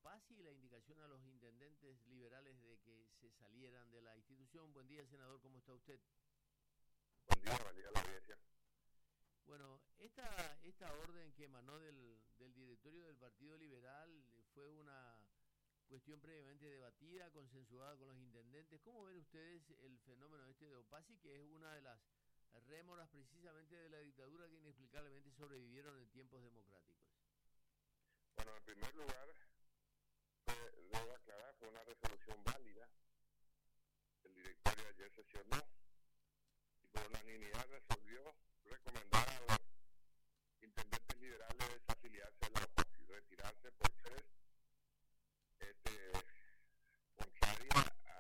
OPACI y la indicación a los intendentes liberales de que se salieran de la institución. Buen día, senador, ¿cómo está usted? Buen día a la audiencia. Bueno, esta orden que emanó del directorio del Partido Liberal fue una cuestión previamente debatida, consensuada con los intendentes. ¿Cómo ven ustedes el fenómeno de OPACI, que es una de las rémoras precisamente de la dictadura que inexplicablemente sobrevivieron en tiempos democráticos? Bueno, en primer lugar, debo aclarar, fue una resolución válida. El directorio ayer sesionó y por unanimidad resolvió recomendar a los intendentes liberales desafiliarse de la OPACI, retirarse por ser contraria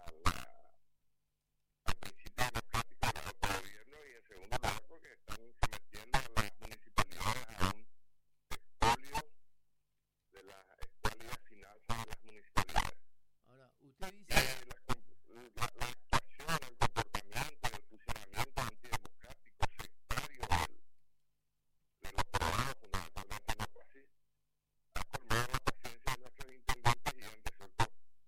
al principio democrático del autogobierno, y en segundo lugar porque están sometiendo a las municipalidades a un expolio de las actuales finanzas de las municipalidades. Ahora, usted dice... La actuación, el comportamiento, el funcionamiento antidemocrático, sectario de los poblados, fundamentalmente no fue así, ha colmado la paciencia de nuestros intendentes y han resuelto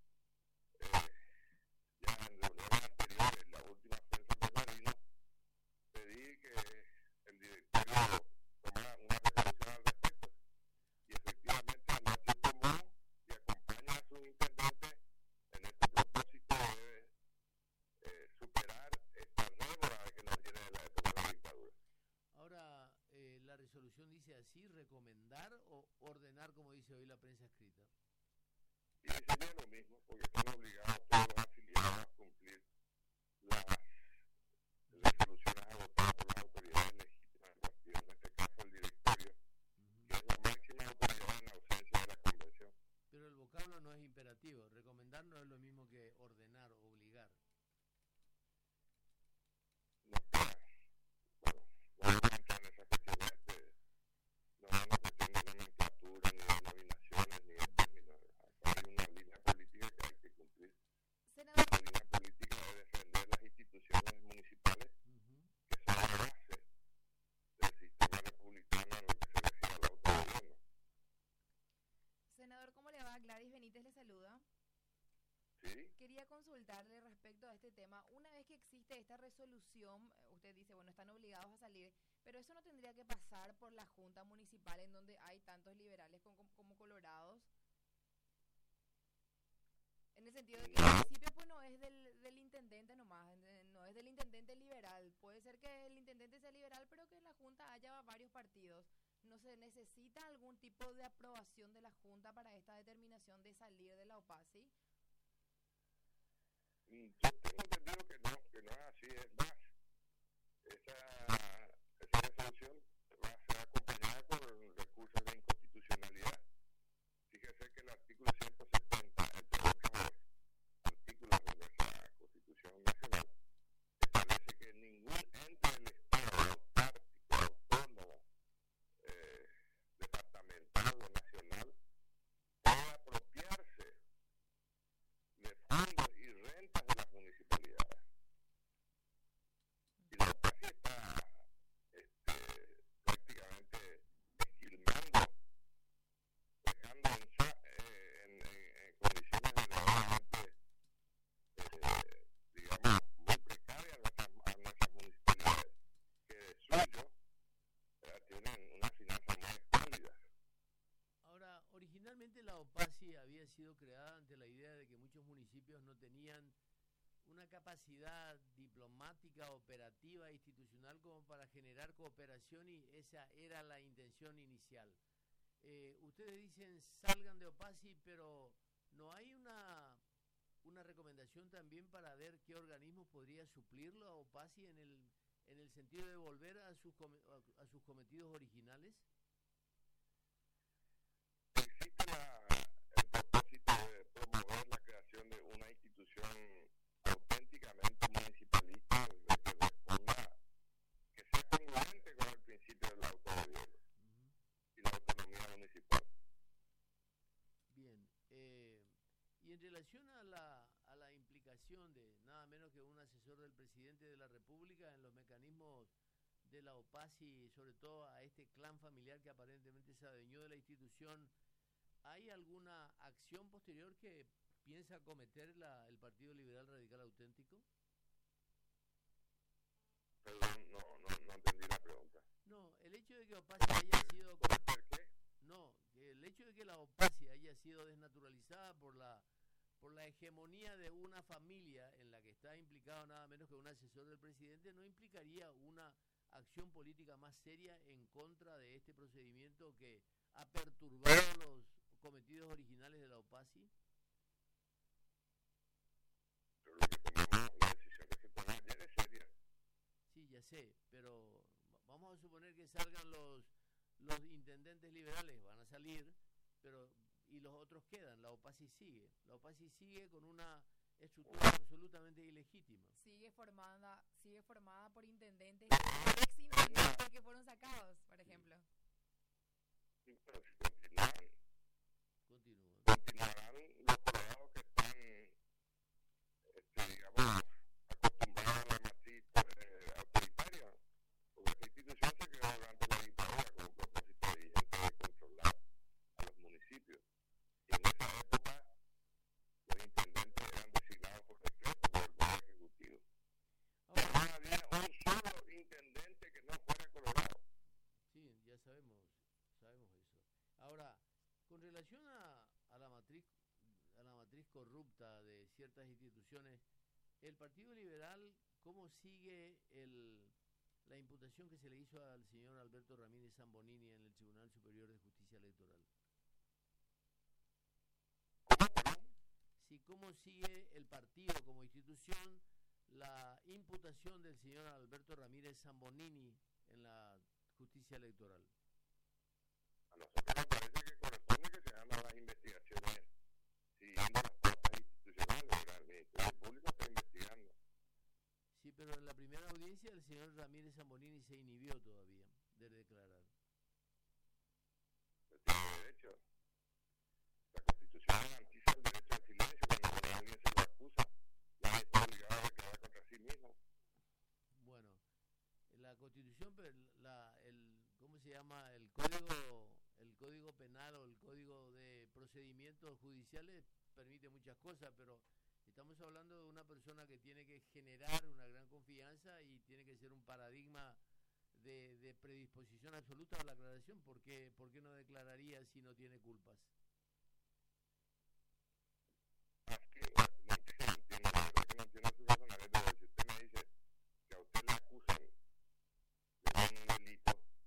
ya en reuniones anteriores, la última fue en San Bernardino, pedir que el directorio tomara una resolución al respecto. Y efectivamente anoche tomó y acompaña a sus intendentes en este propósito de superar esta rémora que nos viene de la época de la dictadura. Ahora, la resolución dice así: recomendar o ordenar, como dice hoy la prensa escrita. Y sería lo mismo, porque están obligados todos los afiliados a cumplir las resoluciones adoptadas por las autoridades legítimas del partido, en este caso el directorio, que es la máxima autoridad en ausencia de la convención. Pero el vocablo no es imperativo. Recomendar no es lo mismo que ordenar o obligar. No está, bueno, no vamos a entrar en esas cuestiones, no es una cuestión de nomenclatura, ni de denominaciones, ni de términos. Acá hay una línea política que hay que cumplir. Senador, La línea política de defender las instituciones municipales, que son la base del sistema republicano en lo que se refiere al autogobierno. senador, ¿cómo le va? Gladys Benítez le saluda. ¿Sí? Quería consultarle respecto a este tema. Una vez que existe esta resolución, usted dice, bueno, están obligados a salir, pero eso no tendría que pasar por la Junta Municipal, en donde hay tantos liberales como colorados. En el sentido de que el municipio pues no es del intendente nomás, no es del intendente liberal. Puede ser que el intendente sea liberal, pero que en la Junta haya varios partidos. ¿No se necesita algún tipo de aprobación de la Junta para esta determinación de salir de la OPACI? Yo tengo entendido que no es así, es más, esa resolución va a ser acompañada por recursos de inconstitucionalidad. Fíjese que el artículo 170, entre otros artículos de nuestra Constitución Nacional, establece que ningún ente del Estado, autárquico, autónomo, departamental o nacional, puede apropiarse de fondos y rentas de las municipalidades. Y la OPACI está prácticamente esquilmando, dejando en condiciones verdaderamente, digamos, muy precarias a nuestras municipalidades, que de suyo tienen una finanza más espléndida. Ahora, originalmente la OPACI había sido creada ante la idea de que muchos municipios no tenían una capacidad diplomática, operativa, institucional como para generar cooperación, y esa era la intención inicial. Ustedes dicen salgan de OPACI, pero ¿no hay una recomendación también para ver qué organismos podría suplirlo a OPACI en el sentido de volver a sus cometidos originales? Existe el propósito de promover la creación de una institución auténticamente municipalista que responda, que sea congruente con el principio del autogobierno y la autonomía municipal. Bien, y en relación a la implicación de nada menos que un asesor del presidente de la República en los mecanismos de la OPACI, sobre todo a este clan familiar que aparentemente se adueñó de la institución, ¿hay ¿hay alguna acción posterior que piensa cometer el Partido Liberal Radical Auténtico? Perdón, no entendí la pregunta. No, el hecho de que Opaci haya sido... ¿Cometer qué? No, el hecho de que la Opaci haya sido desnaturalizada por la hegemonía de una familia en la que está implicado nada menos que un asesor del presidente, ¿no implicaría una acción política más seria en contra de este procedimiento que ha perturbado los cometidos originales de la Opaci? Pero lo que tomamos, la decisión que se tomó ayer es seria. Sí, ya sé, pero vamos a suponer que salgan los intendentes liberales, van a salir, pero y los otros quedan, la Opaci sigue con una estructura absolutamente ilegítima. Sigue formada por intendentes, ex intendentes que fueron sacados, por ejemplo. Sí, pero si continuarán los colorados que están, digamos, acostumbrados a la matriz autoritaria, porque esa institución se creó durante la dictadura con un propósito evidente de controlar a los municipios. Y en esa época los intendentes eran designados por decreto por el Poder Ejecutivo. Ahora, No había un solo intendente que no fuera colorado. sí, ya sabemos eso. Ahora, con relación a la matriz corrupta de ciertas instituciones, el Partido Liberal, ¿cómo sigue la imputación que se le hizo al señor Alberto Ramírez Zambonini en el Tribunal Superior de Justicia Electoral? Sí, ¿cómo sigue el partido como institución la imputación del señor Alberto Ramírez Zambonini en la justicia electoral? A nosotros nos parece que corresponde que se hagan las investigaciones siguiendo las pautas institucionales. El Ministerio Público está investigando. Sí, pero en la primera audiencia el señor Ramírez Zambonini se inhibió todavía de declarar. Pero tiene derecho. La Constitución garantiza el derecho al silencio cuando alguien se lo acusa. Nadie está obligado a declarar contra sí mismo. Bueno, la Constitución, pero ¿cómo se llama? El Código Penal o el Código de Procedimientos Judiciales permite muchas cosas, pero estamos hablando de una persona que tiene que generar una gran confianza y tiene que ser un paradigma de predisposición absoluta a la aclaración. ¿Por qué no declararía si no tiene culpas? No entiendo, la verdad que no entiendo su razonamiento. Si usted me dice que a usted le acusan de un delito,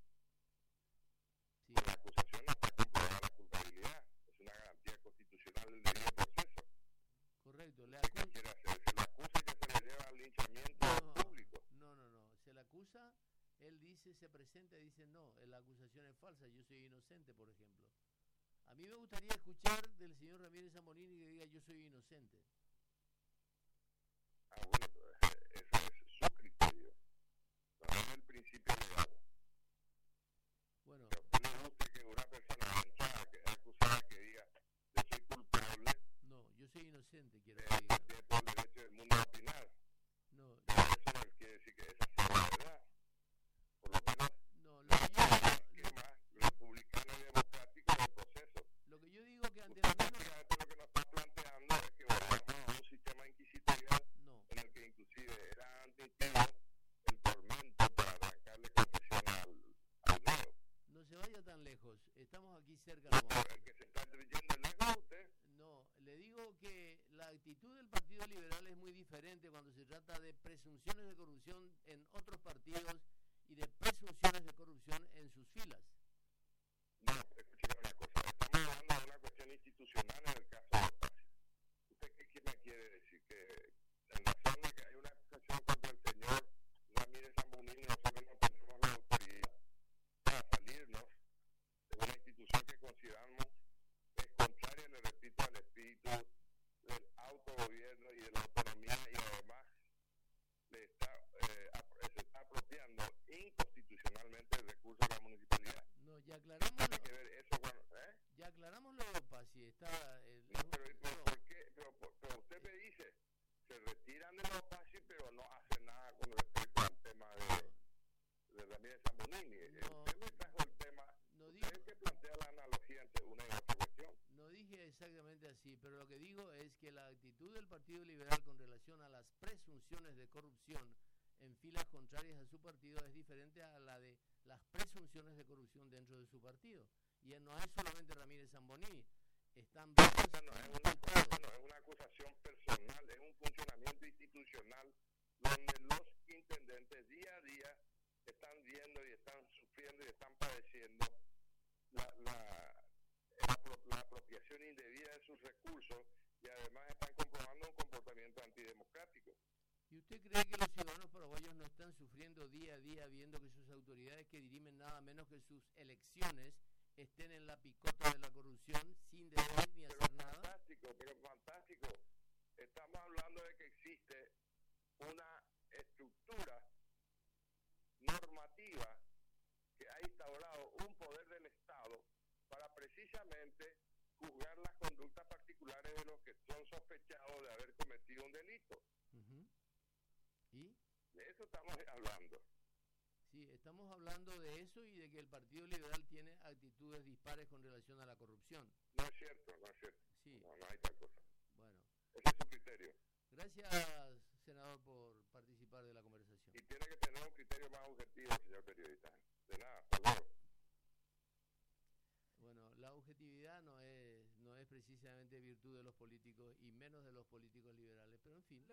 Sí. la acusación no está comprobada la culpabilidad. Es una garantía constitucional del debido proceso. Correcto. ¿Qué quiere hacer? Se le acusa que se le lleva al linchamiento público. No. Se le acusa, él dice, se presenta y dice, no, la acusación es falsa, yo soy inocente, por ejemplo. A mí me gustaría escuchar del señor Ramírez Zambonini que diga, yo soy inocente. Bueno, ese es su criterio. No es el principio legal. Bueno, Que a usted le guste que una persona avanzada, que es acusada, que diga, yo soy culpable, no, yo soy inocente, quiero que diga. tiene todo el derecho del mundo a opinar. No, Pero eso no quiere decir que esa sea la verdad. Por lo menos, no, ¿qué más? Republicano y democrático del proceso. lo que yo digo que ante Usted la misma... prácticamente lo que nos está planteando es que volvamos a un sistema inquisitorial No, en el que inclusive era admitido el tormento para arrancarle confesión al reo. no se vaya tan lejos, estamos aquí cerca No, nomás. el que se está yendo lejos usted. No, le digo que la actitud del Partido Liberal es muy diferente cuando se trata de presunciones de corrupción en otros partidos y de presunciones de corrupción en sus filas. No, escúcheme una cosa. Estamos hablando de una cuestión institucional en el caso de Opaci. ¿Usted qué me quiere decir? Que en razón de que hay una acusación contra el señor Ramírez Zambonini, nosotros no tenemos la autoridad para salirnos de una institución que consideramos es contraria, le repito, al espíritu del autogobierno y de la autonomía, y además se está apropiando inconstitucionalmente el recurso de la municipalidad. No, ya aclaramos Tiene que ver eso con... ya aclaramos lo de Opaci, está... No, pero ¿por qué? Pero usted me dice, se retiran de los Opaci, pero no hacen nada con respecto al tema de Ramírez Zambonini. No, Usted me trajo el tema, no usted digo, es el que plantea la analogía entre una y otra cuestión. no Sí, pero lo que digo es que la actitud del Partido Liberal con relación a las presunciones de corrupción en filas contrarias a su partido es diferente a la de las presunciones de corrupción dentro de su partido. Y no es solamente Ramírez Zamboni, están esa no es una acusación personal, es un funcionamiento institucional donde los intendentes día a día están viendo y están sufriendo y están padeciendo la apropiación indebida de sus recursos y además están comprobando un comportamiento antidemocrático. ¿Y usted cree que los ciudadanos paraguayos no están sufriendo día a día viendo que sus autoridades que dirimen nada menos que sus elecciones estén en la picota de la corrupción sin deber ni hacer nada? Pero fantástico. Estamos hablando de que existe una estructura normativa que ha instaurado un poder del Estado para precisamente juzgar las conductas particulares de los que son sospechados de haber cometido un delito. ¿Y? De eso estamos hablando. Sí, estamos hablando de eso y de que el Partido Liberal tiene actitudes dispares con relación a la corrupción. No es cierto. Sí. No hay tal cosa. Bueno. Ese es su criterio. Gracias, senador, por participar de la conversación. Y tiene que tener un criterio más objetivo, señor periodista. De nada, hasta luego. Bueno, la objetividad no es precisamente virtud de los políticos y menos de los políticos liberales, pero en fin.